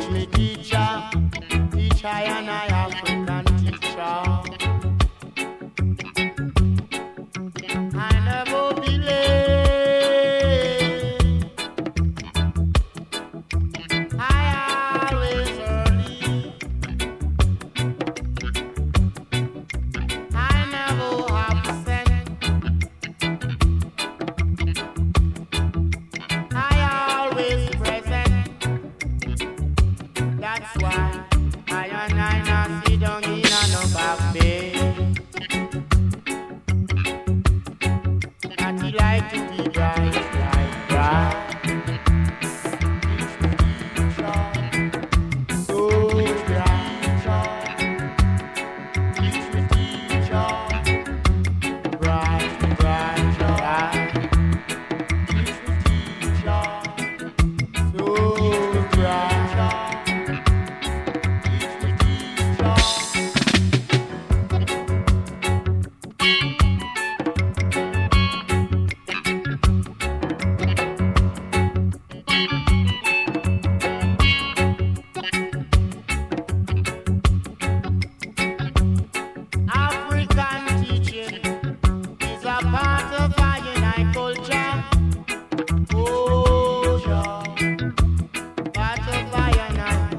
me teacher, teach I and I African teacher. I never be late, I always early. I never absent, I always present. That's why I and I not sit down in a no back bay. That he like to be bright, bright, bright. So bright, teach me teacher, bright, bright, bright. Teach me teacher, so bright. Teach me teacher. African teaching is a part of our unique culture. Oh, yeah, part of our unique.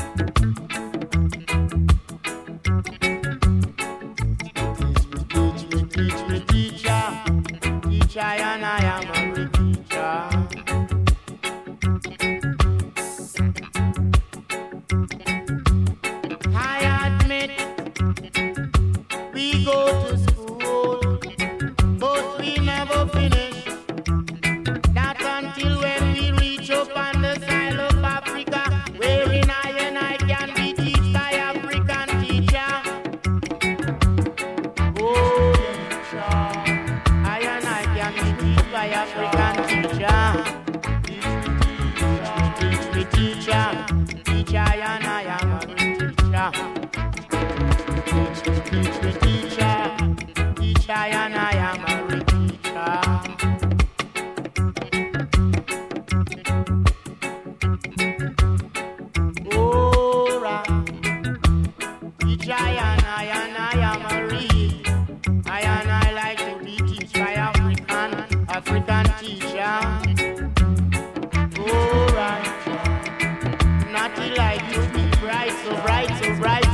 Teach me, teacher. Teacher, and I am a teacher. I admit we go to school, but we never finish. Not until when we reach up on the side of Africa, wherein I and I can be taught by African teacher. Oh, teacher, I and I can be taught by African teacher. Teach me, teacher, teacher, and I am a teacher. Teach me, teacher, teacher, and I am a teacher. Oh, teacher, and I am a read. I and I like to be teach by African teacher. Oh, right. Not like to be bright, so bright, so bright.